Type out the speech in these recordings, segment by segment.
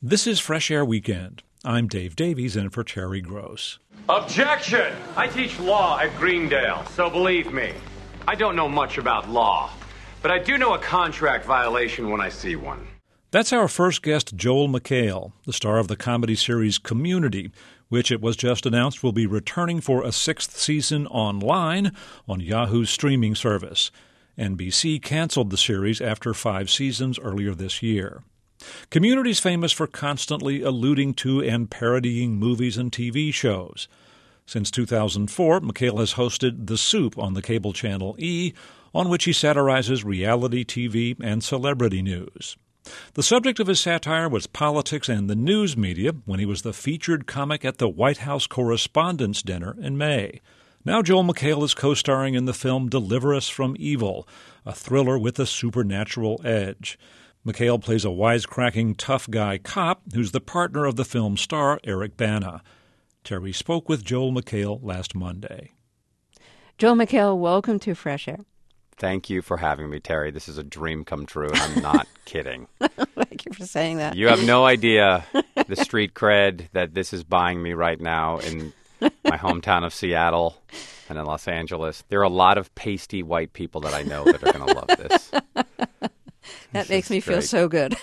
This is Fresh Air Weekend. I'm Dave Davies in for Terry Gross. Objection! I teach law at Greendale, so believe me, I don't know much about law, but I do know a contract violation when I see one. That's our first guest, Joel McHale, the star of the comedy series Community, which it was just announced will be returning for a sixth season online on Yahoo's streaming service. NBC canceled the series after 5 seasons earlier this year. Community's famous for constantly alluding to and parodying movies and TV shows. Since 2004, McHale has hosted The Soup on the cable channel E, on which he satirizes reality TV and celebrity news. The subject of his satire was politics and the news media when he was the featured comic at the White House Correspondents' Dinner in May. Now Joel McHale is co-starring in the film Deliver Us from Evil, a thriller with a supernatural edge. McHale plays a wisecracking tough guy cop who's the partner of the film star Eric Bana. Terry spoke with Joel McHale last Monday. Joel McHale, welcome to Fresh Air. Thank you for having me, Terry. This is a dream come true, and I'm not kidding. Thank you for saying that. You have no idea the street cred that this is buying me right now in my hometown of Seattle and in Los Angeles. There are a lot of pasty white people that I know that are going to love this. That makes me feel so good.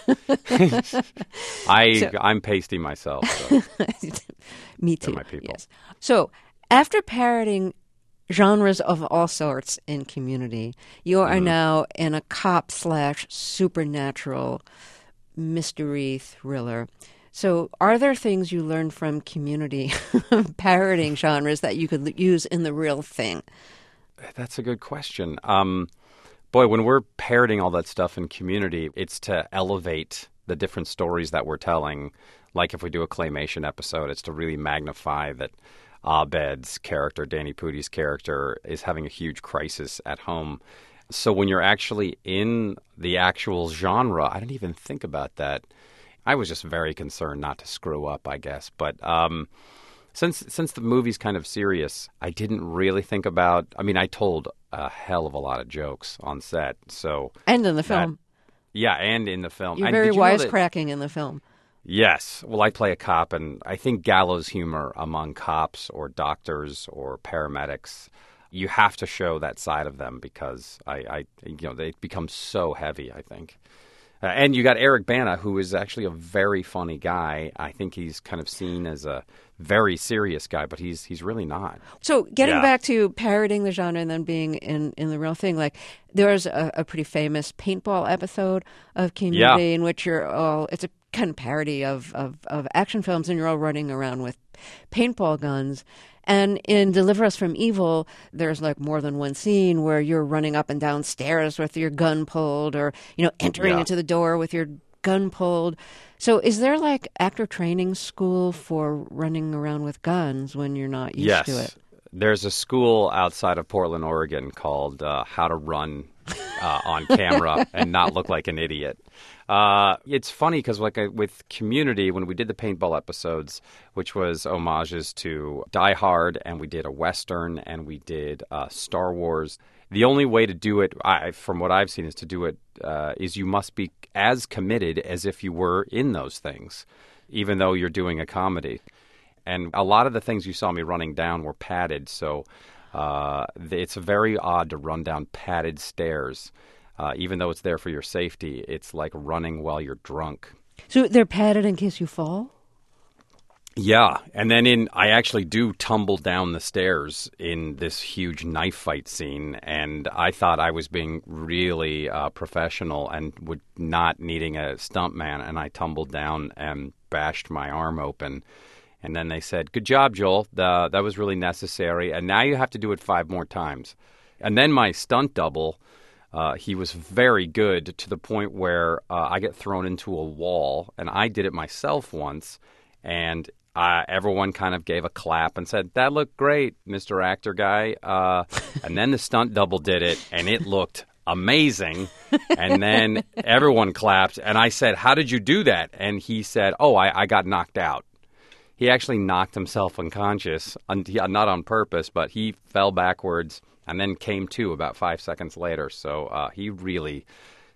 I'm pasty myself. So. Me too. My people. Yes. So after parroting genres of all sorts in Community, you are now in a cop/supernatural mystery thriller. So are there things you learned from Community parroting genres that you could use in the real thing? That's a good question. Boy, when we're parroting all that stuff in Community, it's to elevate the different stories that we're telling. Like if we do a claymation episode, it's to really magnify that Abed's character, Danny Pudi's character, is having a huge crisis at home. So when you're actually in the actual genre, I didn't even think about that. I was just very concerned not to screw up, I guess. But since the movie's kind of serious, I didn't really think about... I mean, I told a hell of a lot of jokes on set. So and in the film. Yeah, and in the film. You're very wisecracking in the film. Yes. Well, I play a cop, and I think gallows humor among cops or doctors or paramedics, you have to show that side of them because they become so heavy, I think. And you got Eric Bana, who is actually a very funny guy. I think he's kind of seen as a very serious guy, but he's really not. So getting back to parroting the genre and then being in the real thing, like there's a pretty famous paintball episode of Community in which it's a kind of parody of action films, and you're all running around with paintball guns. And in Deliver Us from Evil, there's like more than one scene where you're running up and down stairs with your gun pulled, or entering into the door with your gun pulled. So is there like actor training school for running around with guns when you're not used to it? There's a school outside of Portland, Oregon called How to Run on Camera and Not Look Like an Idiot. It's funny because with Community, when we did the paintball episodes, which was homages to Die Hard, and we did a Western, and we did Star Wars, the only way to do it, from what I've seen, is to do it is you must be as committed as if you were in those things, even though you're doing a comedy. And a lot of the things you saw me running down were padded, so it's very odd to run down padded stairs. Even though it's there for your safety, it's like running while you're drunk. So they're padded in case you fall? Yeah, and then I actually do tumble down the stairs in this huge knife fight scene, and I thought I was being really professional and not needing a stuntman, and I tumbled down and bashed my arm open. And then they said, "Good job, Joel. That was really necessary, and now you have to do it 5 more times." And then my stunt double... he was very good to the point where I get thrown into a wall, and I did it myself once, and everyone kind of gave a clap and said, "That looked great, Mr. Actor Guy." And then the stunt double did it, and it looked amazing. And then everyone clapped, and I said, "How did you do that?" And he said, "Oh, I got knocked out." He actually knocked himself unconscious, not on purpose, but he fell backwards and then came to about 5 seconds later. So he really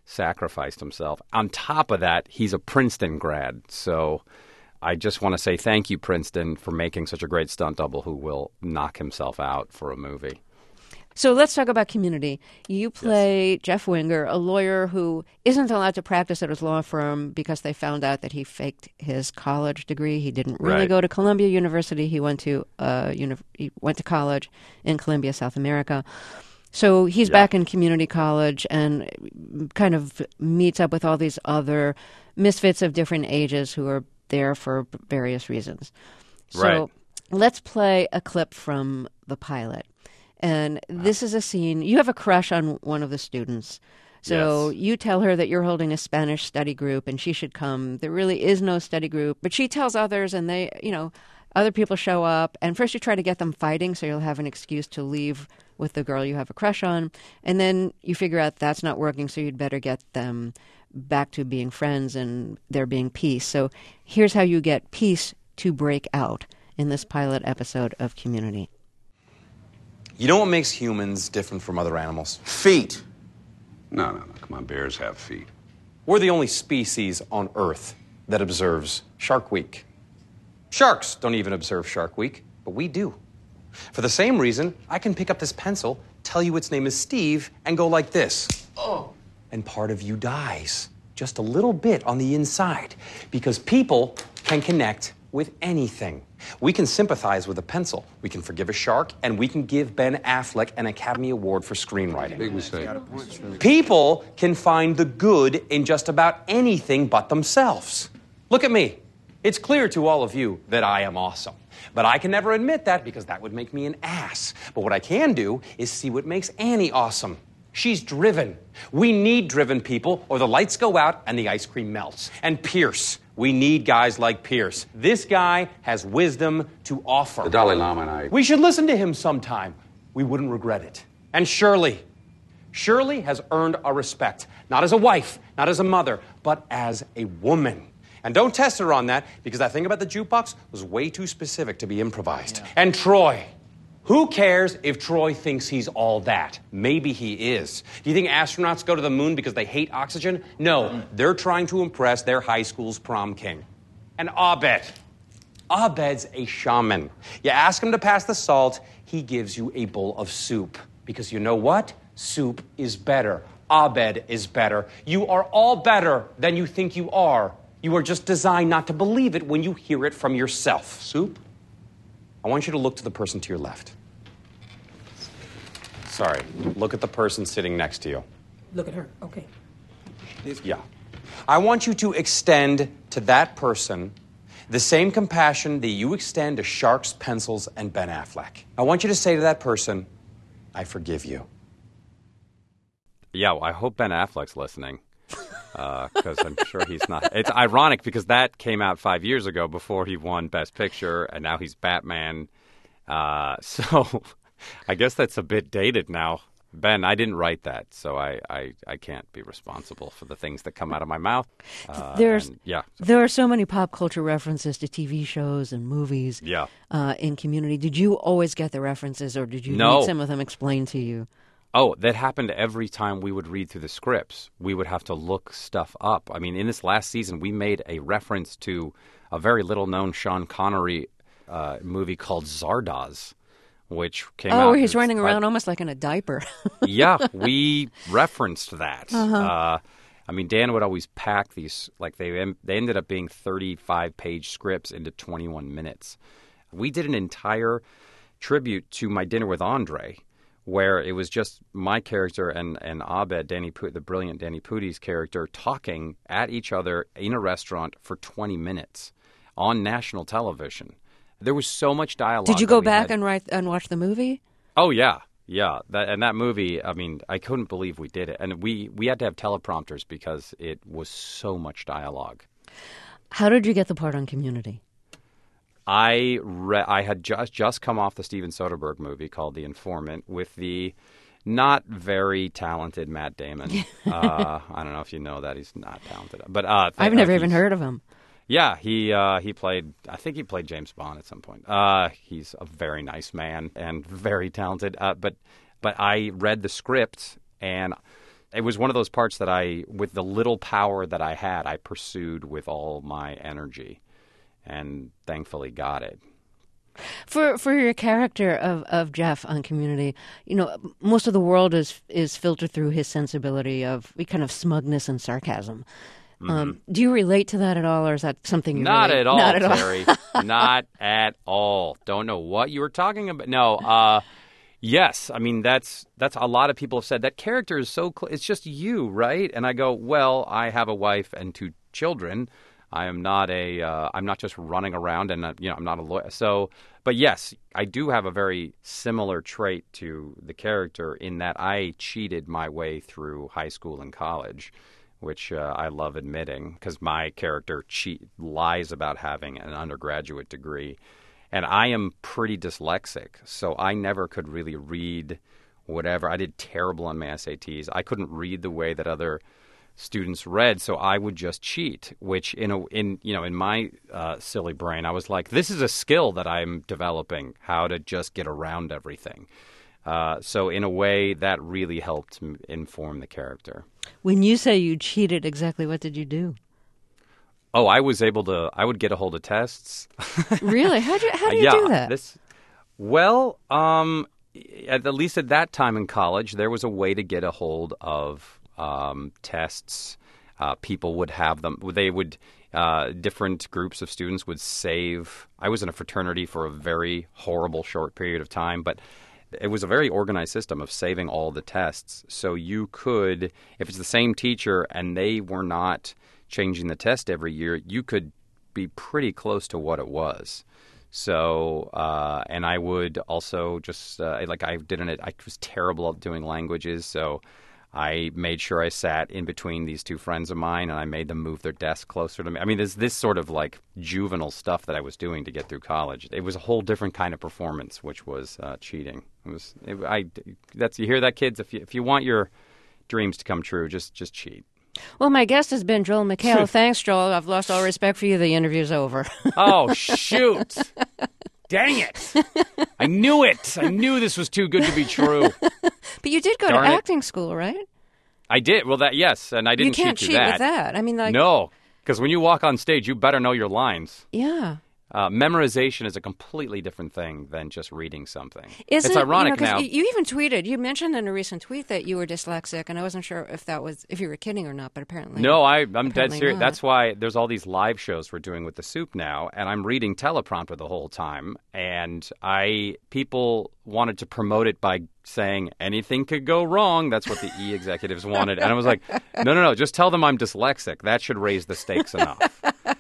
sacrificed himself. On top of that, he's a Princeton grad. So I just want to say thank you, Princeton, for making such a great stunt double who will knock himself out for a movie. So let's talk about Community. You play Jeff Winger, a lawyer who isn't allowed to practice at his law firm because they found out that he faked his college degree. He didn't really go to Columbia University. He went to college in Columbia, South America. So he's back in community college and kind of meets up with all these other misfits of different ages who are there for various reasons. So let's play a clip from the pilot. And this is a scene. You have a crush on one of the students. So you tell her that you're holding a Spanish study group and she should come. There really is no study group. But she tells others and they, other people show up. And first you try to get them fighting so you'll have an excuse to leave with the girl you have a crush on. And then you figure out that's not working, so you'd better get them back to being friends and there being peace. So here's how you get peace to break out in this pilot episode of Community. You know what makes humans different from other animals? Feet. No. Come on, bears have feet. We're the only species on Earth that observes Shark Week. Sharks don't even observe Shark Week, but we do. For the same reason, I can pick up this pencil, tell you its name is Steve, and go like this. Oh. And part of you dies. Just a little bit on the inside. Because people can connect with anything. We can sympathize with a pencil, we can forgive a shark, and we can give Ben Affleck an Academy Award for screenwriting. Big mistake. People can find the good in just about anything but themselves. Look at me. It's clear to all of you that I am awesome. But I can never admit that because that would make me an ass. But what I can do is see what makes Annie awesome. She's driven. We need driven people or the lights go out and the ice cream melts. And Pierce. We need guys like Pierce. This guy has wisdom to offer. The Dalai Lama and I... We should listen to him sometime. We wouldn't regret it. And Shirley. Shirley has earned our respect. Not as a wife, not as a mother, but as a woman. And don't test her on that, because that thing about the jukebox was way too specific to be improvised. Yeah. And Troy. Who cares if Troy thinks he's all that? Maybe he is. Do you think astronauts go to the moon because they hate oxygen? No, they're trying to impress their high school's prom king. And Abed. Abed's a shaman. You ask him to pass the salt, he gives you a bowl of soup. Because you know what? Soup is better. Abed is better. You are all better than you think you are. You are just designed not to believe it when you hear it from yourself. Soup? I want you to look to the person to your left. Sorry, look at the person sitting next to you. Look at her, okay. Yeah. I want you to extend to that person the same compassion that you extend to sharks, pencils, and Ben Affleck. I want you to say to that person, I forgive you. Yeah, well, I hope Ben Affleck's listening. Because I'm sure he's not. It's ironic because that came out 5 years ago before he won Best Picture, and now he's Batman. So I guess that's a bit dated now. Ben, I didn't write that, so I can't be responsible for the things that come out of my mouth. There are so many pop culture references to TV shows and movies in Community. Did you always get the references, or did you need some of them explained to you? Oh, that happened every time we would read through the scripts. We would have to look stuff up. I mean, in this last season, we made a reference to a very little-known Sean Connery movie called Zardoz, which came out... Oh, where he's running around almost like in a diaper. Yeah, we referenced that. I mean, Dan would always pack these, like they ended up being 35-page scripts into 21 minutes. We did an entire tribute to My Dinner with Andre, where it was just my character and Abed, the brilliant Danny Pudi's character, talking at each other in a restaurant for 20 minutes on national television. There was so much dialogue. Did you go back and watch the movie? Oh, yeah. Yeah. That movie, I mean, I couldn't believe we did it. And we had to have teleprompters because it was so much dialogue. How did you get the part on Community? I had just come off the Steven Soderbergh movie called The Informant with the not very talented Matt Damon. I don't know if you know that. He's not talented. But I've never even heard of him. Yeah, he played, I think he played James Bond at some point. He's a very nice man and very talented. But I read the script and it was one of those parts that with the little power that I had, I pursued with all my energy, and thankfully got it. For your character of Jeff on Community, most of the world is filtered through his sensibility of kind of smugness and sarcasm. Do you relate to that at all, or is that something you Not really... at all, Not at all. Terry. Not at all. Don't know what you were talking about. No, yes. I mean, that's a lot of people have said that character is so it's just you, right? And I go, well, I have a wife and 2 children. I am not I'm not just running around, and I'm not a lawyer. So, but yes, I do have a very similar trait to the character in that I cheated my way through high school and college, which I love admitting, because my character lies about having an undergraduate degree. And I am pretty dyslexic, so I never could really read whatever. I did terrible on my SATs. I couldn't read the way that other students read, so I would just cheat, which in my silly brain, I was like, this is a skill that I'm developing, how to just get around everything. So in a way, that really helped inform the character. When you say you cheated, exactly what did you do? Oh, I would get a hold of tests. Really? How do you do that? At least at that time in college, there was a way to get a hold of tests. People would have them. Different groups of students would save. I was in a fraternity for a very horrible short period of time, but it was a very organized system of saving all the tests. So you could, if it's the same teacher and they were not changing the test every year, you could be pretty close to what it was. So, and I would also just, I was terrible at doing languages, so I made sure I sat in between these 2 friends of mine, and I made them move their desk closer to me. I mean, there's this sort of like juvenile stuff that I was doing to get through college. It was a whole different kind of performance, which was cheating. You hear that, kids? If you want your dreams to come true, just cheat. Well, my guest has been Joel McHale. Thanks, Joel. I've lost all respect for you. The interview's over. Oh, shoot. Dang it. I knew it. I knew this was too good to be true. But you did go to acting school, right? I did. Well, yes, and I didn't cheat. You can't cheat with that. I mean, no, because when you walk on stage, you better know your lines. Yeah. Memorization is a completely different thing than just reading something. It's ironic now. You even tweeted. You mentioned in a recent tweet that you were dyslexic, and I wasn't sure if you were kidding or not. But apparently, no, I'm dead serious. That's why there's all these live shows we're doing with the Soup now, and I'm reading teleprompter the whole time. And people wanted to promote it by saying anything could go wrong. That's what the E executives wanted, and I was like, no, just tell them I'm dyslexic. That should raise the stakes enough.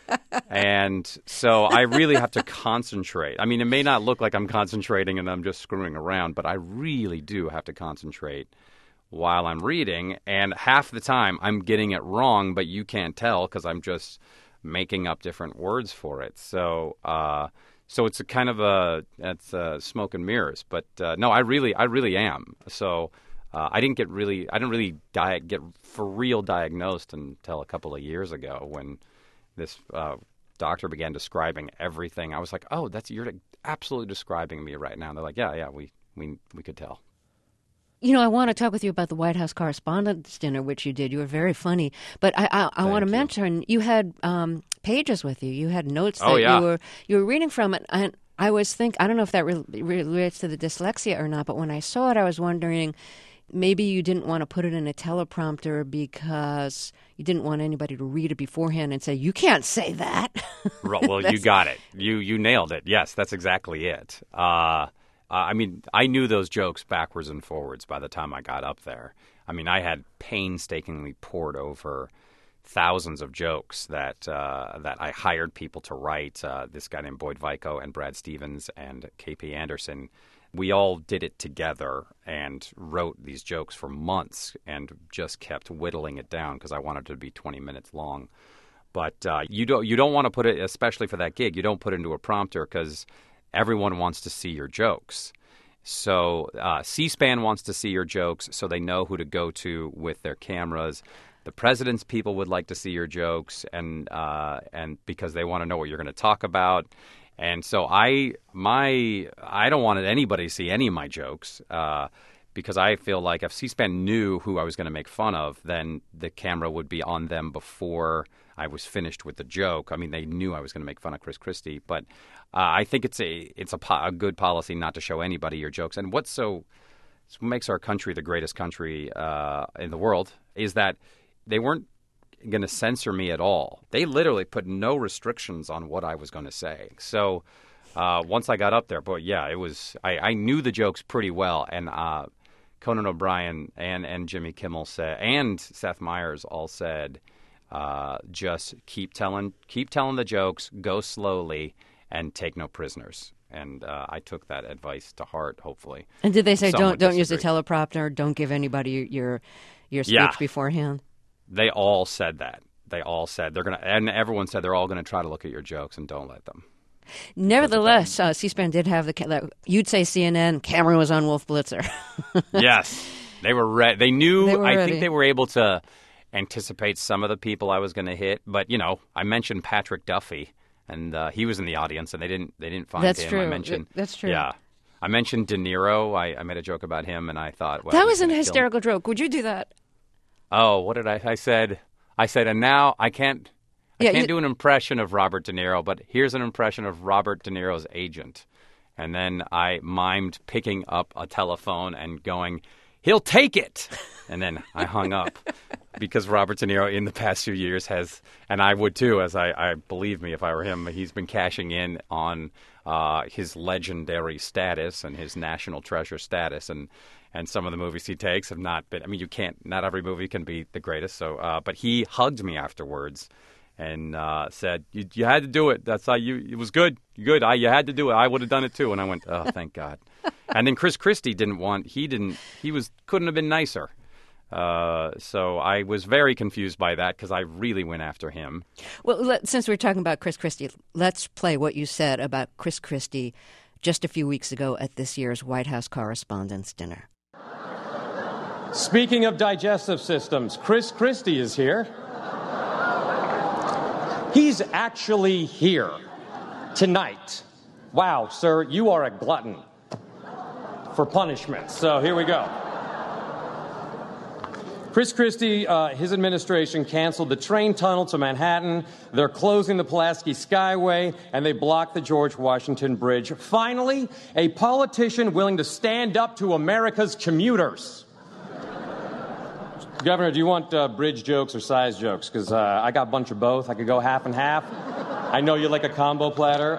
And so I really have to concentrate. I mean, it may not look like I'm concentrating and I'm just screwing around, but I really do have to concentrate while I'm reading. And half the time I'm getting it wrong, but you can't tell because I'm just making up different words for it. So it's a kind of smoke and mirrors. But no, I really am. So I didn't really get for real diagnosed until a couple of years ago when this doctor began describing everything. I was like, oh, you're absolutely describing me right now. And they're like, yeah, we could tell. I want to talk with you about the White House Correspondents' Dinner, which you did. You were very funny. But I want to mention, you had pages with you. You had notes that you were reading from it. And I don't know if that relates to the dyslexia or not, but when I saw it, I was wondering, maybe you didn't want to put it in a teleprompter because you didn't want anybody to read it beforehand and say, you can't say that. Well, you got it. You nailed it. Yes, that's exactly it. I mean, I knew those jokes backwards and forwards by the time I got up there. I mean, I had painstakingly poured over thousands of jokes that I hired people to write. This guy named Boyd Vico and Brad Stevens and KP Anderson. We all did it together and wrote these jokes for months and just kept whittling it down because I wanted it to be 20 minutes long. But you don't want to put it, especially for that gig, you don't put it into a prompter because everyone wants to see your jokes. So C-SPAN wants to see your jokes so they know who to go to with their cameras. The president's people would like to see your jokes and because they want to know what you're going to talk about. And so I don't want anybody to see any of my jokes because I feel like if C-SPAN knew who I was going to make fun of, then the camera would be on them before I was finished with the joke. I mean, they knew I was going to make fun of Chris Christie, but I think it's a good policy not to show anybody your jokes. And what makes our country the greatest country in the world is that they weren't going to censor me at all. They literally put no restrictions on what I was going to say. So once I got up there, but yeah, it was. I knew the jokes pretty well, and Conan O'Brien and Jimmy Kimmel said, and Seth Meyers all said, just keep telling the jokes, go slowly, and take no prisoners. And I took that advice to heart, hopefully. And did they say don't use a teleprompter, don't give anybody your speech beforehand? They all said that. They all said they're gonna, and everyone said they're all going to try to look at your jokes and don't let them. Nevertheless, C-SPAN did have you'd say CNN, Cameron was on Wolf Blitzer. Yes, they were ready. They knew. I ready. think they were able to anticipate some of the people I was going to hit. But I mentioned Patrick Duffy, and he was in the audience, and they didn't find That's him. true. That's true. Yeah, I mentioned De Niro. I made a joke about him, and I thought, well, that was an hysterical joke. Would you do that? Oh, what did I said, and now I can't do an impression of Robert De Niro, but here's an impression of Robert De Niro's agent. And then I mimed picking up a telephone and going, he'll take it. And then I hung up because Robert De Niro in the past few years has, and I would too, as I believe me, if I were him, he's been cashing in on his legendary status and his national treasure status. And some of the movies he takes have not been, not every movie can be the greatest. So, but he hugged me afterwards and said, you had to do it. That's how it was good. You had to do it. I would have done it too. And I went, oh, thank God. And then Chris Christie couldn't have been nicer. So I was very confused by that because I really went after him. Well, since we're talking about Chris Christie, let's play what you said about Chris Christie just a few weeks ago at this year's White House Correspondents' Dinner. Speaking of digestive systems, Chris Christie is here. He's actually here tonight. Wow, sir, you are a glutton for punishment. So here we go. Chris Christie, his administration canceled the train tunnel to Manhattan. They're closing the Pulaski Skyway, and they blocked the George Washington Bridge. Finally, a politician willing to stand up to America's commuters. Governor, do you want bridge jokes or size jokes? Because I got a bunch of both. I could go half and half. I know you like a combo platter.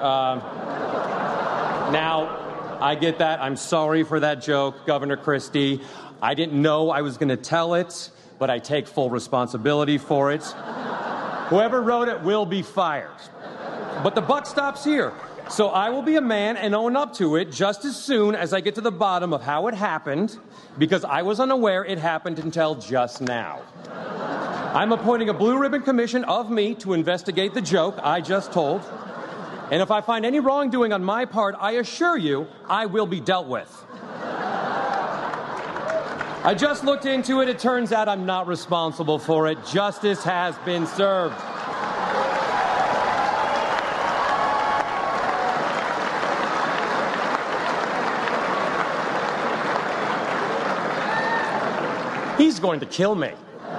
Now, I get that. I'm sorry for that joke, Governor Christie. I didn't know I was going to tell it, but I take full responsibility for it. Whoever wrote it will be fired. But the buck stops here. So I will be a man and own up to it just as soon as I get to the bottom of how it happened, because I was unaware it happened until just now. I'm appointing a blue ribbon commission of me to investigate the joke I just told. And if I find any wrongdoing on my part, I assure you I will be dealt with. I just looked into it. It turns out I'm not responsible for it. Justice has been served. He's going to kill me.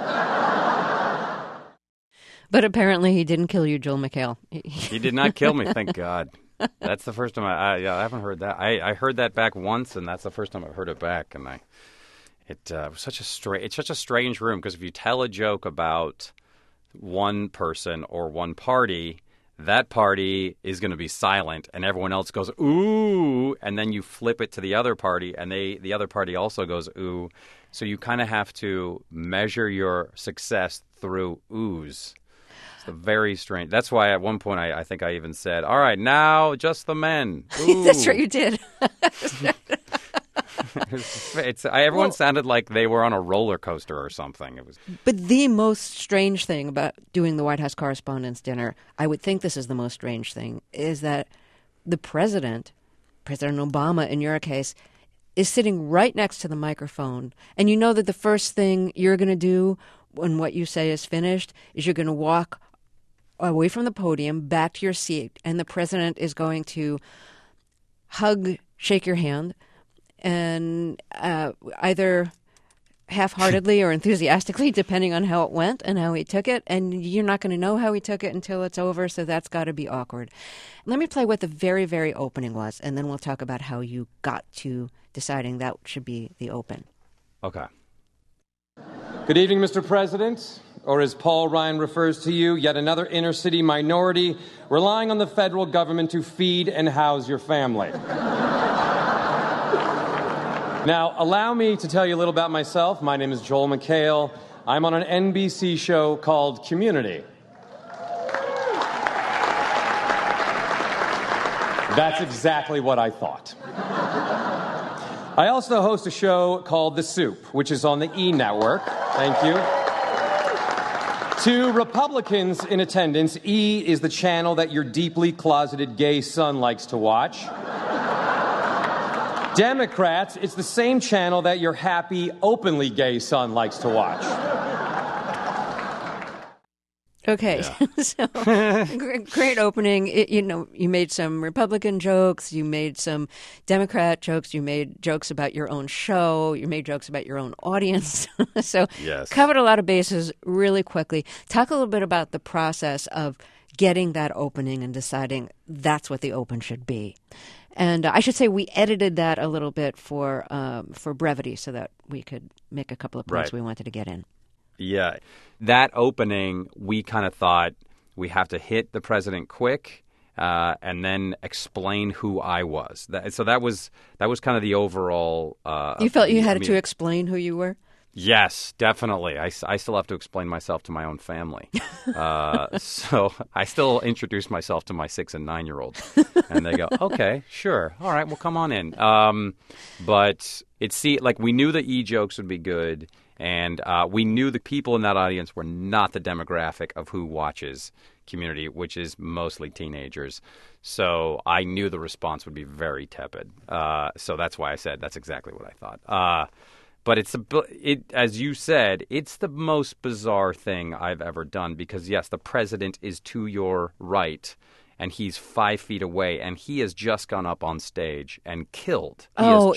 But apparently he didn't kill you, Joel McHale. He did not kill me, thank God. That's the first time I haven't heard that. I heard that back once, and that's the first time I've heard it back. And it was such a strange room, because if you tell a joke about one person or one party, that party is going to be silent, and everyone else goes, ooh, and then you flip it to the other party, and the other party also goes, ooh. So you kind of have to measure your success through oohs. It's very strange. That's why at one point I think I even said, all right, now just the men. That's right, you did. Everyone sounded like they were on a roller coaster or something. But the most strange thing about doing the White House Correspondents' Dinner, I would think this is the most strange thing, is that the President Obama in your case, is sitting right next to the microphone. And you know that the first thing you're going to do when what you say is finished is you're going to walk away from the podium back to your seat, and the President is going to shake your hand, and either half-heartedly or enthusiastically, depending on how it went and how he took it. And you're not going to know how he took it until it's over, so that's got to be awkward. Let me play what the very, very opening was, and then we'll talk about how you got to deciding that should be the open. Okay. Good evening, Mr. President, or as Paul Ryan refers to you, yet another inner-city minority relying on the federal government to feed and house your family. Now, allow me to tell you a little about myself. My name is Joel McHale. I'm on an NBC show called Community. That's exactly what I thought. I also host a show called The Soup, which is on the E! Network. Thank you. To Republicans in attendance, E! is the channel that your deeply closeted gay son likes to watch. Democrats, it's the same channel that your happy, openly gay son likes to watch. Okay, yeah. So great opening. You made some Republican jokes, you made some Democrat jokes, you made jokes about your own show, you made jokes about your own audience. So yes. Covered a lot of bases really quickly. Talk a little bit about the process of getting that opening and deciding that's what the open should be. And I should say we edited that a little bit for brevity so that we could make a couple of points we wanted to get in. Yeah. That opening, we kind of thought we have to hit the president quick and then explain who I was. So that was kind of the overall... you felt you had to explain who you were? Yes, definitely. I still have to explain myself to my own family. So I still introduce myself to my 6- and 9-year-olds. And they go, okay, sure. All right, well, come on in. But we knew the E-jokes would be good. And we knew the people in that audience were not the demographic of who watches Community, which is mostly teenagers. So I knew the response would be very tepid. So that's why I said that's exactly what I thought. But as you said, it's the most bizarre thing I've ever done because, yes, the president is to your right, and he's 5 feet away, and he has just gone up on stage and killed.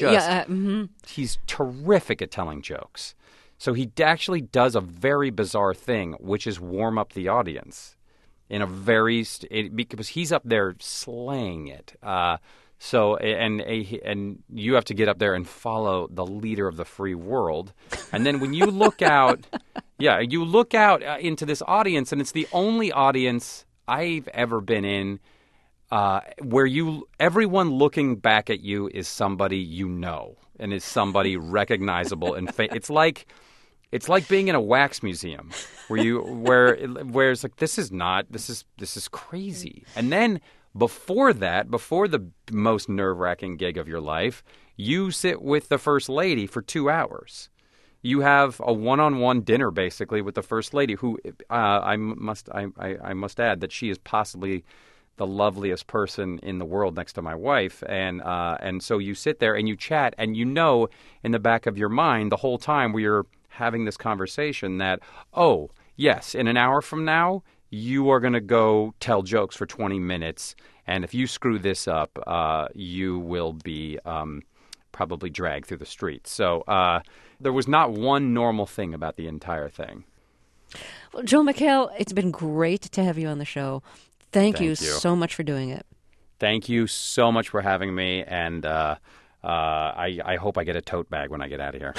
He's terrific at telling jokes. So he actually does a very bizarre thing, which is warm up the audience in a because he's up there slaying it. So and you have to get up there and follow the leader of the free world. And then when you look out, you look out into this audience, and it's the only audience I've ever been in where everyone looking back at you is somebody you know and is somebody recognizable. And it's like being in a wax museum where it's like this is crazy. And then before the most nerve-wracking gig of your life, you sit with the First Lady for 2 hours. You have a one-on-one dinner basically with the First Lady, who I must add that she is possibly the loveliest person in the world next to my wife, and so you sit there and you chat, and you know in the back of your mind the whole time we are having this conversation that, oh yes, in an hour from now you are going to go tell jokes for 20 minutes, and if you screw this up, you will be probably dragged through the streets. So there was not one normal thing about the entire thing. Well, Joel McHale, it's been great to have you on the show. Thank you so much for doing it. Thank you so much for having me, and I hope I get a tote bag when I get out of here.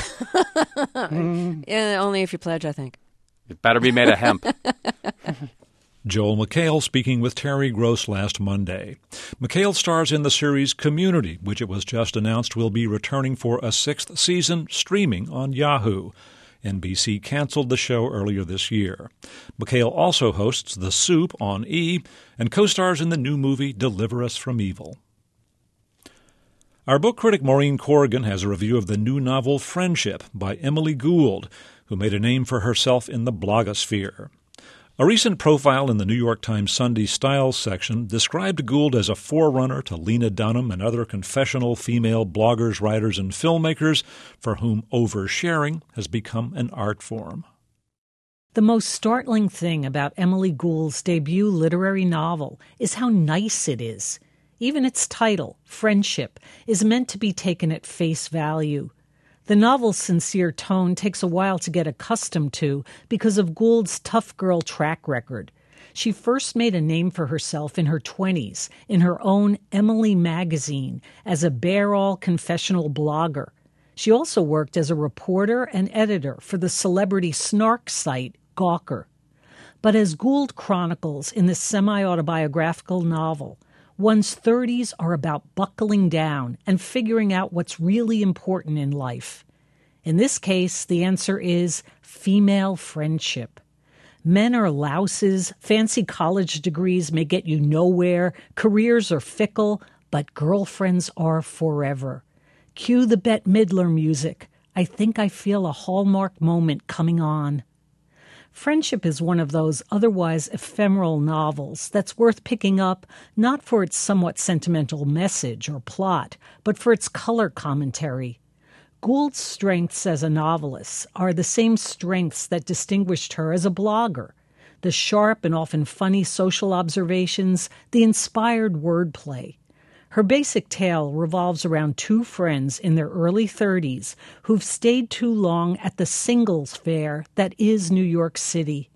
Yeah, only if you pledge, I think. It better be made of hemp. Joel McHale speaking with Terry Gross last Monday. McHale stars in the series Community, which it was just announced will be returning for a 6th season streaming on Yahoo. NBC canceled the show earlier this year. McHale also hosts The Soup on E! And co-stars in the new movie Deliver Us from Evil. Our book critic Maureen Corrigan has a review of the new novel Friendship by Emily Gould, who made a name for herself in the blogosphere. A recent profile in the New York Times Sunday Styles section described Gould as a forerunner to Lena Dunham and other confessional female bloggers, writers, and filmmakers for whom oversharing has become an art form. The most startling thing about Emily Gould's debut literary novel is how nice it is. Even its title, Friendship, is meant to be taken at face value. The novel's sincere tone takes a while to get accustomed to because of Gould's tough girl track record. She first made a name for herself in her 20s in her own Emily magazine as a bare-all confessional blogger. She also worked as a reporter and editor for the celebrity snark site Gawker. But as Gould chronicles in this semi-autobiographical novel, one's 30s are about buckling down and figuring out what's really important in life. In this case, the answer is female friendship. Men are louses, fancy college degrees may get you nowhere, careers are fickle, but girlfriends are forever. Cue the Bette Midler music. I think I feel a Hallmark moment coming on. Friendship is one of those otherwise ephemeral novels that's worth picking up not for its somewhat sentimental message or plot, but for its color commentary. Gould's strengths as a novelist are the same strengths that distinguished her as a blogger. The sharp and often funny social observations, the inspired wordplay. Her basic tale revolves around two friends in their early 30s who've stayed too long at the singles fair that is New York City.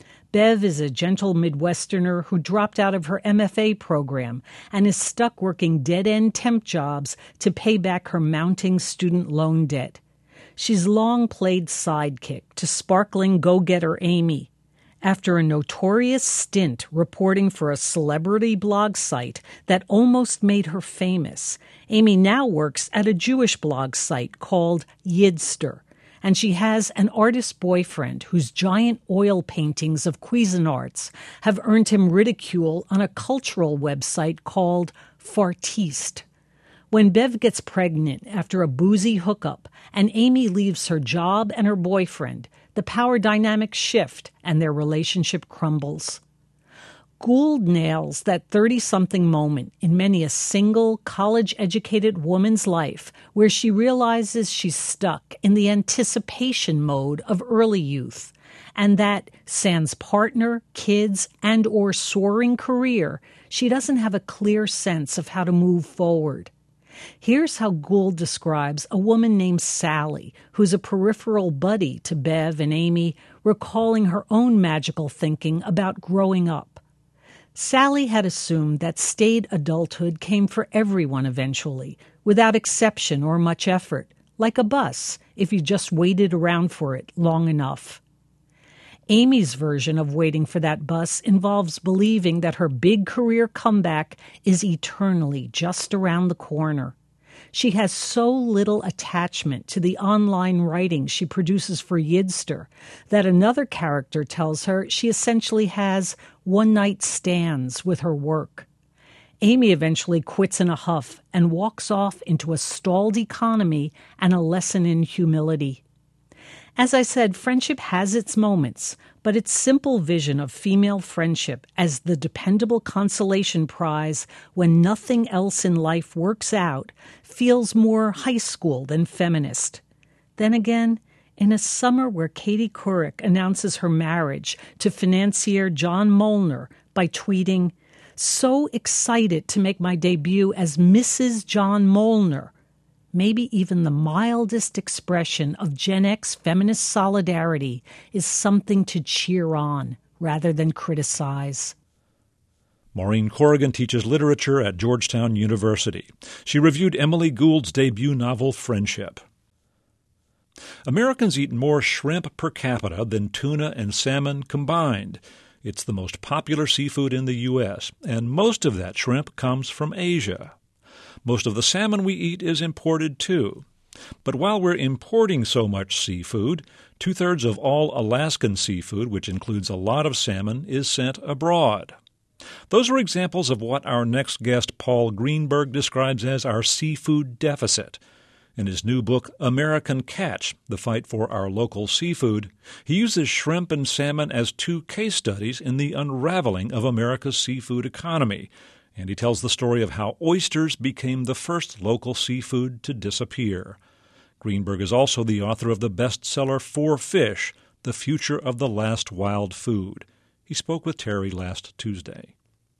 Bev is a gentle Midwesterner who dropped out of her MFA program and is stuck working dead-end temp jobs to pay back her mounting student loan debt. She's long played sidekick to sparkling go-getter Amy. After a notorious stint reporting for a celebrity blog site that almost made her famous, Amy now works at a Jewish blog site called Yidster, and she has an artist boyfriend whose giant oil paintings of Cuisinarts have earned him ridicule on a cultural website called Fartiste. When Bev gets pregnant after a boozy hookup and Amy leaves her job and her boyfriend, the power dynamics shift and their relationship crumbles. Gould nails that 30-something moment in many a single, college-educated woman's life where she realizes she's stuck in the anticipation mode of early youth, and that, sans partner, kids, and or soaring career, she doesn't have a clear sense of how to move forward. Here's how Gould describes a woman named Sally, who's a peripheral buddy to Bev and Amy, recalling her own magical thinking about growing up. Sally had assumed that staid adulthood came for everyone eventually, without exception or much effort, like a bus, if you just waited around for it long enough. Amy's version of waiting for that bus involves believing that her big career comeback is eternally just around the corner. She has so little attachment to the online writing she produces for Yidster that another character tells her she essentially has one-night stands with her work. Amy eventually quits in a huff and walks off into a stalled economy and a lesson in humility. As I said, friendship has its moments, but its simple vision of female friendship as the dependable consolation prize when nothing else in life works out feels more high school than feminist. Then again, in a summer where Katie Couric announces her marriage to financier John Molnar by tweeting, "So excited to make my debut as Mrs. John Molnar," maybe even the mildest expression of Gen X feminist solidarity is something to cheer on rather than criticize. Maureen Corrigan teaches literature at Georgetown University. She reviewed Emily Gould's debut novel, Friendship. Americans eat more shrimp per capita than tuna and salmon combined. It's the most popular seafood in the U.S., and most of that shrimp comes from Asia. Most of the salmon we eat is imported, too. But while we're importing so much seafood, 2/3 of all Alaskan seafood, which includes a lot of salmon, is sent abroad. Those are examples of what our next guest, Paul Greenberg, describes as our seafood deficit. In his new book, American Catch, The Fight for Our Local Seafood, he uses shrimp and salmon as two case studies in the unraveling of America's seafood economy, and he tells the story of how oysters became the first local seafood to disappear. Greenberg is also the author of the bestseller For Fish, The Future of the Last Wild Food. He spoke with Terry last Tuesday.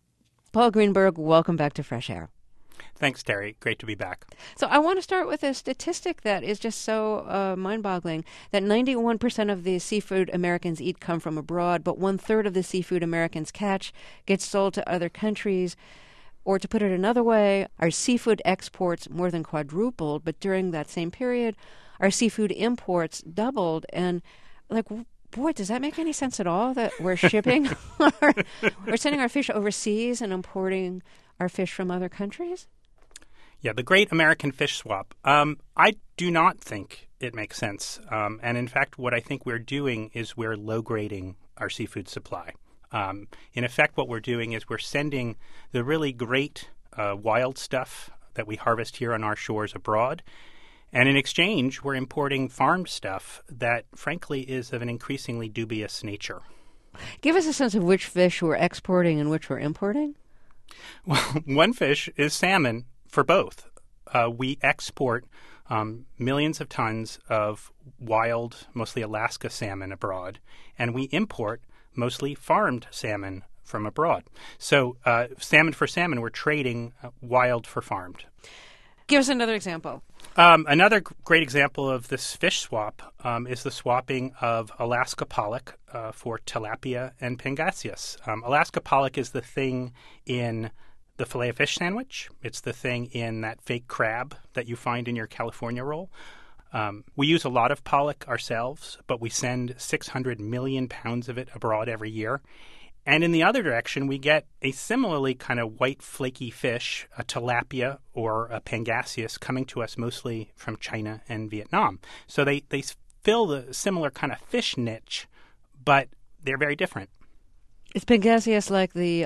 Paul Greenberg, welcome back to Fresh Air. Thanks, Terry. Great to be back. So I want to start with a statistic that is just so mind-boggling, that 91% of the seafood Americans eat come from abroad, but 1/3 of the seafood Americans catch gets sold to other countries. Or to put it another way, our seafood exports more than quadrupled, but during that same period, our seafood imports doubled. And, boy, does that make any sense at all, that we're shipping, we're sending our fish overseas and importing our fish from other countries? Yeah, the great American fish swap. I do not think it makes sense. And in fact, what I think we're doing is we're low-grading our seafood supply. In effect, what we're doing is we're sending the really great wild stuff that we harvest here on our shores abroad. And in exchange, we're importing farmed stuff that, frankly, is of an increasingly dubious nature. Give us a sense of which fish we're exporting and which we're importing. Well, one fish is salmon for both. We export millions of tons of wild, mostly Alaska salmon abroad, and we import mostly farmed salmon from abroad. So salmon for salmon, we're trading wild for farmed. Give us another example. Another great example of this fish swap is the swapping of Alaska pollock for tilapia and pangasius. Alaska pollock is the thing in the Filet-O-Fish sandwich. It's the thing in that fake crab that you find in your California roll. We use a lot of pollock ourselves, but we send 600 million pounds of it abroad every year. And in the other direction, we get a similarly kind of white, flaky fish, a tilapia or a pangasius, coming to us mostly from China and Vietnam. So they fill the similar kind of fish niche, but they're very different. Is pangasius like the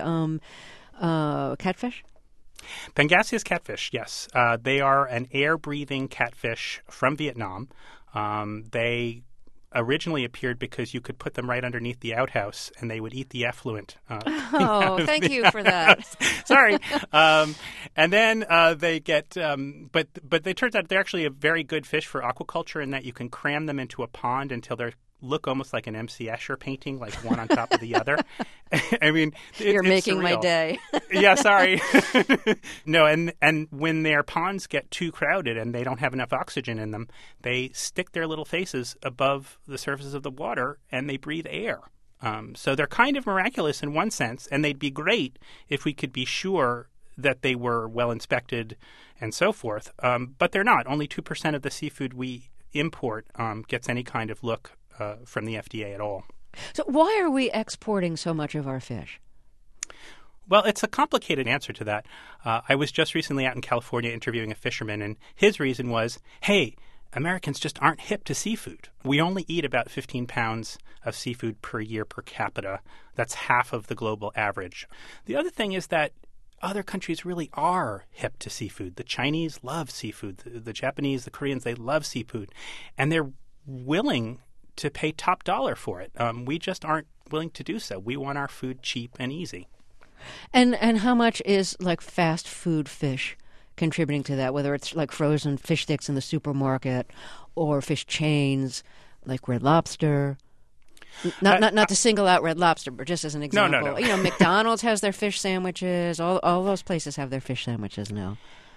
catfish? Pangasius catfish, yes. They are an air-breathing catfish from Vietnam. They originally appeared because you could put them right underneath the outhouse and they would eat the effluent. Thank you for that. Sorry. And then they get, but it turns out they're actually a very good fish for aquaculture in that you can cram them into a pond until they look almost like an M.C. Escher painting, like one on top of the other. I mean, you're making surreal. My day. Yeah, sorry. No, and when their ponds get too crowded and they don't have enough oxygen in them, they stick their little faces above the surface of the water and they breathe air. So they're kind of miraculous in one sense, and they'd be great if we could be sure that they were well inspected and so forth. But they're not. Only 2% of the seafood we import gets any kind of look from the FDA at all. So why are we exporting so much of our fish? Well, it's a complicated answer to that. I was just recently out in California interviewing a fisherman, and his reason was, hey, Americans just aren't hip to seafood. We only eat about 15 pounds of seafood per year per capita. That's half of the global average. The other thing is that other countries really are hip to seafood. The Chinese love seafood. The Japanese, the Koreans, they love seafood. And they're willing to pay top dollar for it. We just aren't willing to do so. We want our food cheap and easy. And how much is like fast food fish contributing to that, whether it's like frozen fish sticks in the supermarket or fish chains like Red Lobster? Not to single out Red Lobster, but just as an example. No. You know, McDonald's has their fish sandwiches. All those places have their fish sandwiches now.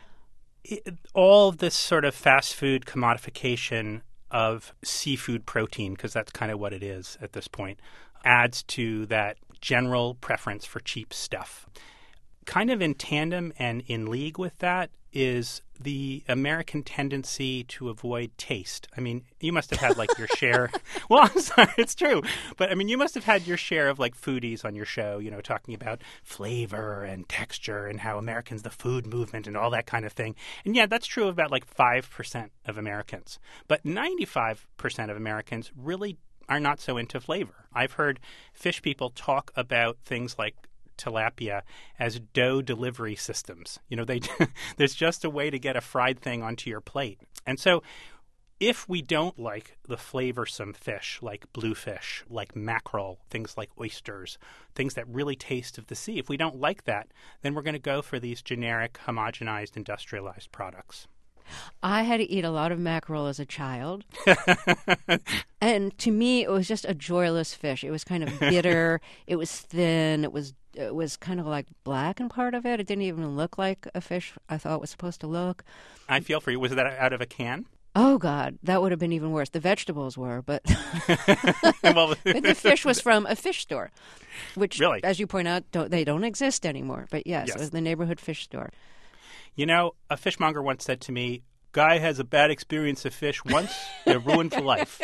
All of this sort of fast food commodification of seafood protein, because that's kind of what it is at this point, adds to that general preference for cheap stuff. Kind of in tandem and in league with that is the American tendency to avoid taste. I mean, you must have had like your share. Well, I'm sorry, it's true. But I mean, you must have had your share of like foodies on your show, you know, talking about flavor and texture and how Americans, the food movement and all that kind of thing. And yeah, that's true of about like 5% of Americans. But 95% of Americans really are not so into flavor. I've heard fish people talk about things like tilapia as dough delivery systems. You know, there's just a way to get a fried thing onto your plate. And so if we don't like the flavorsome fish like bluefish, like mackerel, things like oysters, things that really taste of the sea, if we don't like that, then we're going to go for these generic, homogenized, industrialized products. I had to eat a lot of mackerel as a child. And to me, it was just a joyless fish. It was kind of bitter. It was thin. It was kind of like black in part of it. It didn't even look like a fish I thought it was supposed to look. I feel for you. Was that out of a can? Oh, God, that would have been even worse. The vegetables were, but, Well, but the fish was from a fish store, which, really? as you point out, they don't exist anymore. But yes, it was the neighborhood fish store. You know, a fishmonger once said to me, "Guy has a bad experience of fish once, they're ruined for life."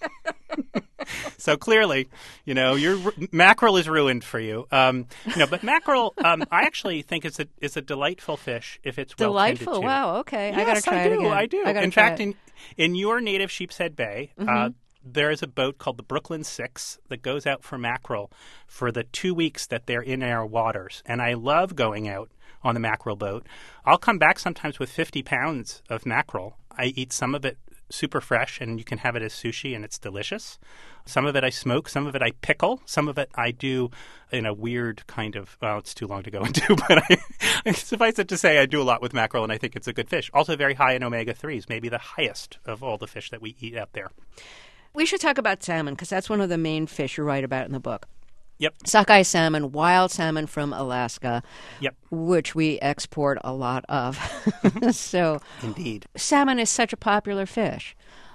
So clearly, your mackerel is ruined for you. But mackerel, I actually think is a delightful fish if it's well tended to. Delightful. Wow. Okay, Yes, I got to try it again. I do. In fact, in your native Sheepshead Bay, there is a boat called the Brooklyn Six that goes out for mackerel for the 2 weeks that they're in our waters, and I love going out on the mackerel boat. I'll come back sometimes with 50 pounds of mackerel. I eat some of it super fresh, and you can have it as sushi, and it's delicious. Some of it I smoke, some of it I pickle, some of it I do in a weird kind of, well, it's too long to go into, but I suffice it to say I do a lot with mackerel, and I think it's a good fish. Also very high in omega-3s, maybe the highest of all the fish that we eat out there. We should talk about salmon, because that's one of the main fish you write about in the book. Yep. Sockeye salmon, wild salmon from Alaska, Yep. which we export a lot of. So, Indeed. Salmon is such a popular fish.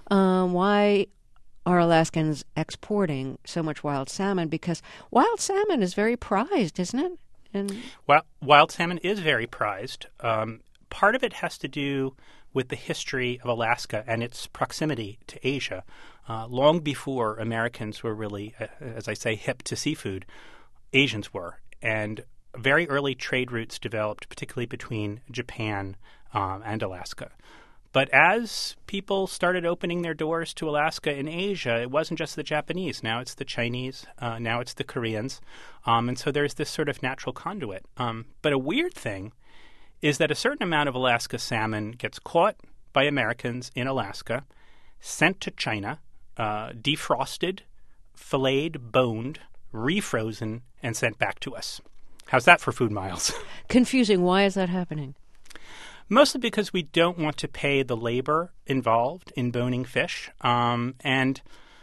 Why are Alaskans exporting so much wild salmon? Because wild salmon is very prized, isn't it? Well, wild salmon is very prized. Part of it has to do with the history of Alaska and its proximity to Asia. Long before Americans were really, as I say, hip to seafood, Asians were. And very early trade routes developed, particularly between Japan and Alaska. But as people started opening their doors to Alaska in Asia, it wasn't just the Japanese. Now it's the Chinese. Now it's the Koreans. And so there's this sort of natural conduit. But a weird thing is that a certain amount of Alaska salmon gets caught by Americans in Alaska, sent to China, defrosted, filleted, boned, refrozen, and sent back to us. How's that for food miles? Confusing. Why is that happening? Mostly because we don't want to pay the labor involved in boning fish. And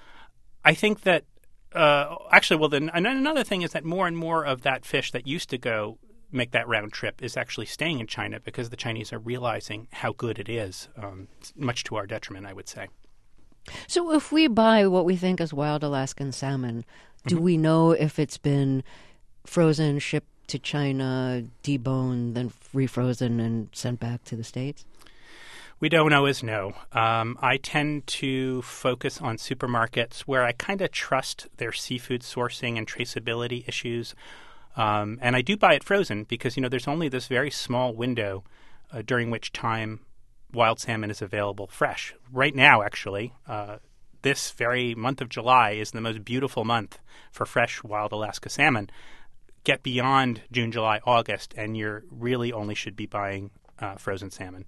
I think that, another thing is that more and more of that fish that used to make that round trip is actually staying in China because the Chinese are realizing how good it is, much to our detriment, I would say. So if we buy what we think is wild Alaskan salmon, do we know if it's been frozen, shipped to China, deboned, then refrozen and sent back to the States? We don't always know. I tend to focus on supermarkets where I kind of trust their seafood sourcing and traceability issues. And I do buy it frozen because, there's only this very small window during which time wild salmon is available fresh. Right now, actually, this very month of July is the most beautiful month for fresh wild Alaska salmon. Get beyond June, July, August, and you really only should be buying frozen salmon.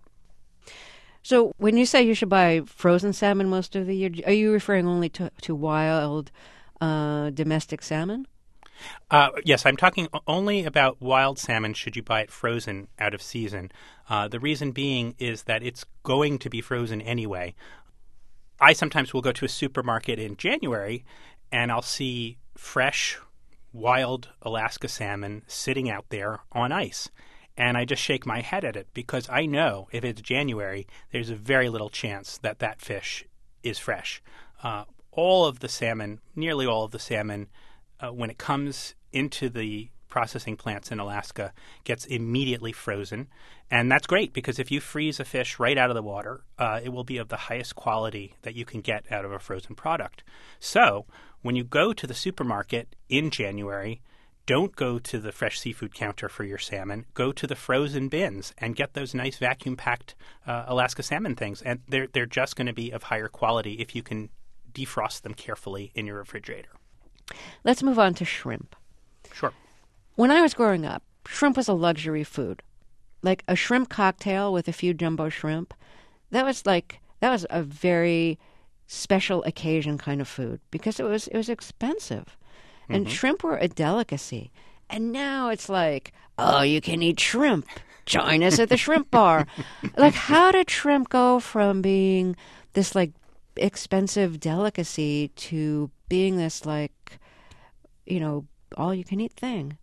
So when you say you should buy frozen salmon most of the year, are you referring only to wild domestic salmon? Yes, I'm talking only about wild salmon should you buy it frozen out of season. The reason being is that it's going to be frozen anyway. I sometimes will go to a supermarket in January and I'll see fresh wild Alaska salmon sitting out there on ice. And I just shake my head at it because I know if it's January, there's a very little chance that that fish is fresh. All of the salmon, nearly all of the salmon, when it comes into the processing plants in Alaska, gets immediately frozen. And that's great because if you freeze a fish right out of the water, it will be of the highest quality that you can get out of a frozen product. So when you go to the supermarket in January, don't go to the fresh seafood counter for your salmon. Go to the frozen bins and get those nice vacuum-packed Alaska salmon things. And they're just going to be of higher quality if you can defrost them carefully in your refrigerator. Let's move on to shrimp. Sure. When I was growing up, shrimp was a luxury food. Like a shrimp cocktail with a few jumbo shrimp. That was a very special occasion kind of food because it was expensive. And shrimp were a delicacy. And now it's like, oh, you can eat shrimp. join us at the shrimp bar. Like, how did shrimp go from being this, like, expensive delicacy to being this, like, you know, all-you-can-eat thing?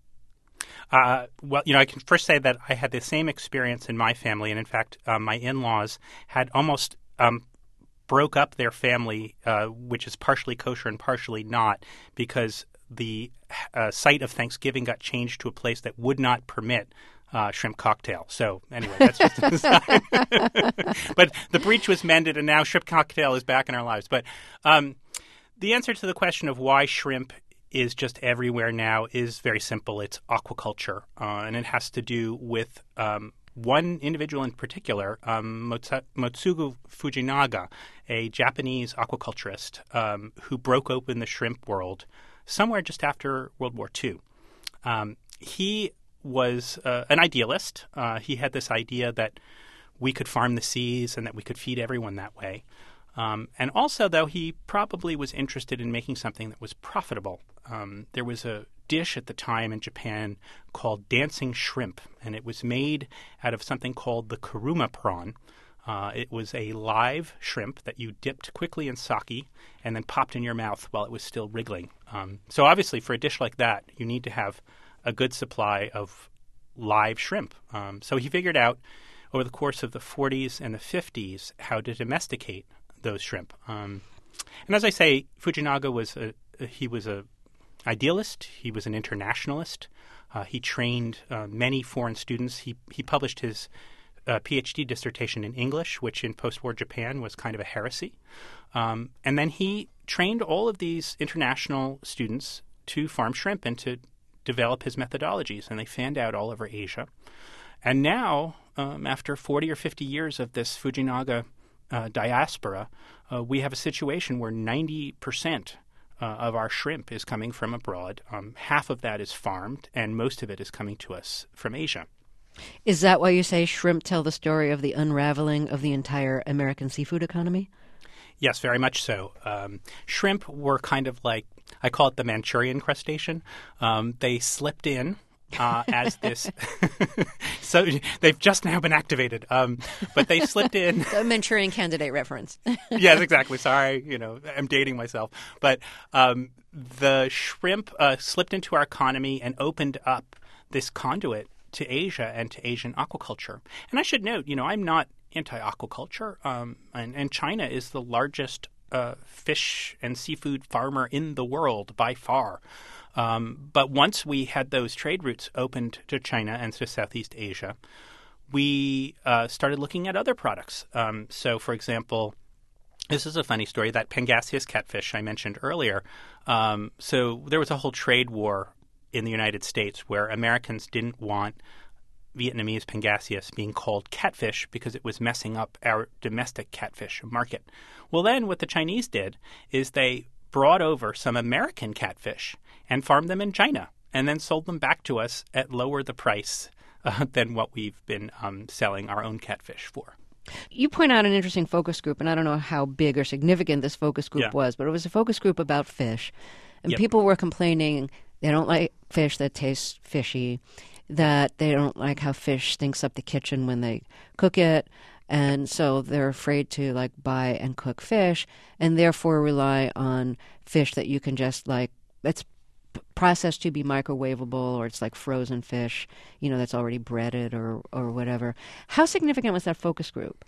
Well, I can first say that I had the same experience in my family. And in fact, my in-laws had almost broke up their family, which is partially kosher and partially not, because the site of Thanksgiving got changed to a place that would not permit shrimp cocktail. So anyway, that's just an aside. But the breach was mended, and now shrimp cocktail is back in our lives. But the answer to the question of why shrimp is just everywhere now is very simple. It's aquaculture, and it has to do with one individual in particular, Motsugu Fujinaga, a Japanese aquaculturist who broke open the shrimp world somewhere just after World War II. He was an idealist. He had this idea that we could farm the seas and that we could feed everyone that way. And also, though, he probably was interested in making something that was profitable. There was a dish at the time in Japan called dancing shrimp, and it was made out of something called the kuruma prawn. It was a live shrimp that you dipped quickly in sake and then popped in your mouth while it was still wriggling. So obviously, for a dish like that, you need to have a good supply of live shrimp. So he figured out over the course of the 40s and the 50s how to domesticate those shrimp. And as I say, Fujinaga was a idealist. He was an internationalist. He trained many foreign students. He published his PhD dissertation in English, which in post-war Japan was kind of a heresy. And then he trained all of these international students to farm shrimp and to develop his methodologies, and they fanned out all over Asia. And now, after 40 or 50 years of this Fujinaga diaspora, we have a situation where 90% of our shrimp is coming from abroad. Half of that is farmed, and most of it is coming to us from Asia. Is that why you say shrimp tell the story of the unraveling of the entire American seafood economy? Yes, very much so. Shrimp were kind of like, I call it the Manchurian crustacean. They slipped in as this. So they've just now been activated. But they slipped in. The Manchurian Candidate reference. Yes, exactly. Sorry, I'm dating myself. But the shrimp slipped into our economy and opened up this conduit to Asia and to Asian aquaculture. And I should note, I'm not anti-aquaculture, and China is the largest fish and seafood farmer in the world by far. But once we had those trade routes opened to China and to Southeast Asia, we started looking at other products. So, for example, this is a funny story, that Pangasius catfish I mentioned earlier. So there was a whole trade war in the United States where Americans didn't want Vietnamese Pangasius being called catfish because it was messing up our domestic catfish market. Well, then what the Chinese did is they brought over some American catfish and farmed them in China and then sold them back to us at lower the price than what we've been selling our own catfish for. You point out an interesting focus group, and I don't know how big or significant this focus group was, but it was a focus group about fish. And people were complaining they don't like fish that tastes fishy, that they don't like how fish stinks up the kitchen when they cook it, and so they're afraid to buy and cook fish, and therefore rely on fish that you can just it's processed to be microwavable, or it's like frozen fish, that's already breaded or whatever. How significant was that focus group?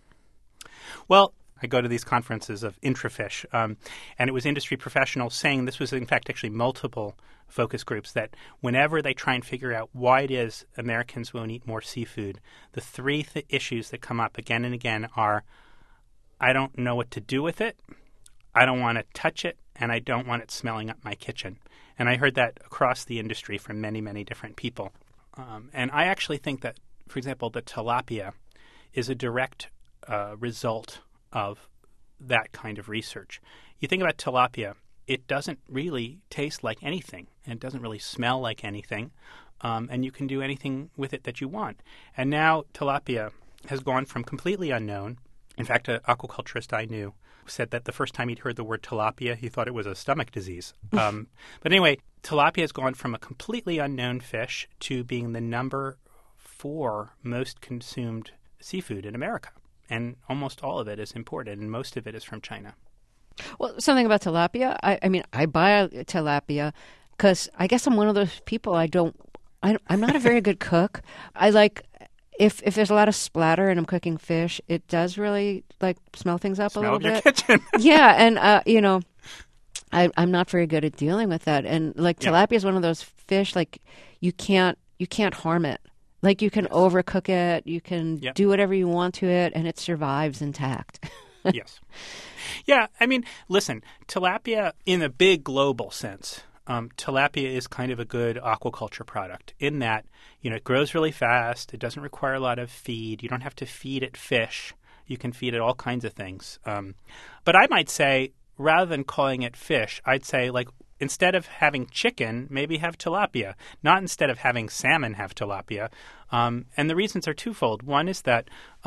Well, I go to these conferences of Intrafish, and it was industry professionals saying, this was in fact actually multiple focus groups, that whenever they try and figure out why it is Americans won't eat more seafood, the three issues that come up again and again are, I don't know what to do with it, I don't want to touch it, and I don't want it smelling up my kitchen. And I heard that across the industry from many, many different people. And I actually think that, for example, the tilapia is a direct result of that kind of research. You think about tilapia, it doesn't really taste like anything, and it doesn't really smell like anything, and you can do anything with it that you want. And now tilapia has gone from completely unknown. In fact, an aquaculturist I knew said that the first time he'd heard the word tilapia, he thought it was a stomach disease. But anyway, tilapia has gone from a completely unknown fish to being the number for most consumed seafood in America. And almost all of it is imported, and most of it is from China. Well, something about tilapia. I mean, I buy tilapia because I guess I'm one of those people. I'm not a very good cook. I like if there's a lot of splatter and I'm cooking fish, it does really like smell things up a little bit. Smell of your kitchen. Yeah, and I'm not very good at dealing with that. And like tilapia is one of those fish like you can't harm it. Like you can overcook it, you can do whatever you want to it, and it survives intact. Yes. Yeah, I mean, listen, tilapia in a big global sense, tilapia is kind of a good aquaculture product in that, it grows really fast. It doesn't require a lot of feed. You don't have to feed it fish. You can feed it all kinds of things. But I might say, rather than calling it fish, I'd say, like, instead of having chicken, maybe have tilapia. Not instead of having salmon, have tilapia. And the reasons are twofold. One is that,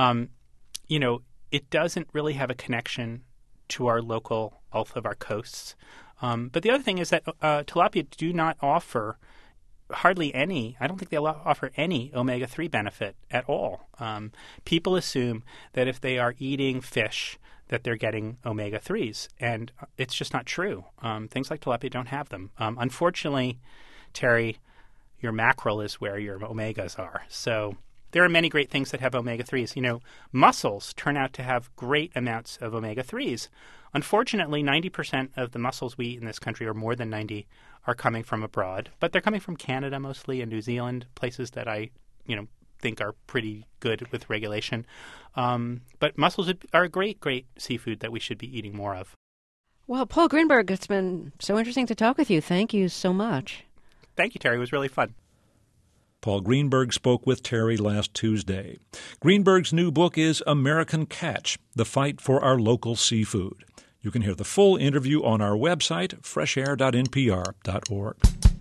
it doesn't really have a connection to our local, off of our coasts. But the other thing is that tilapia do not offer hardly any, I don't think they offer any omega-3 benefit at all. People assume that if they are eating fish, that they're getting omega-3s, and it's just not true. Things like tilapia don't have them. Unfortunately, Terry, your mackerel is where your omegas are. So there are many great things that have omega-3s. Mussels turn out to have great amounts of omega-3s. Unfortunately, 90% of the mussels we eat in this country, or more than 90, are coming from abroad. But they're coming from Canada mostly and New Zealand, places that I, think are pretty good with regulation. But mussels are a great, great seafood that we should be eating more of. Well, Paul Greenberg, it's been so interesting to talk with you. Thank you so much. Thank you, Terry. It was really fun. Paul Greenberg spoke with Terry last Tuesday. Greenberg's new book is American Catch, The Fight for Our Local Seafood. You can hear the full interview on our website, freshair.npr.org.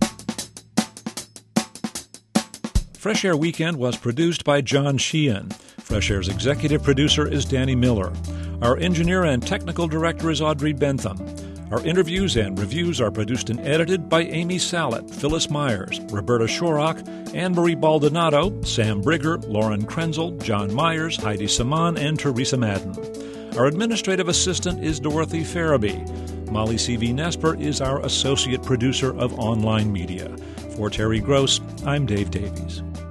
Fresh Air Weekend was produced by John Sheehan. Fresh Air's executive producer is Danny Miller. Our engineer and technical director is Audrey Bentham. Our interviews and reviews are produced and edited by Amy Sallet, Phyllis Myers, Roberta Shorrock, Anne-Marie Baldonado, Sam Brigger, Lauren Krenzel, John Myers, Heidi Saman, and Teresa Madden. Our administrative assistant is Dorothy Farabee. Molly C.V. Nesper is our associate producer of online media. For Terry Gross, I'm Dave Davies.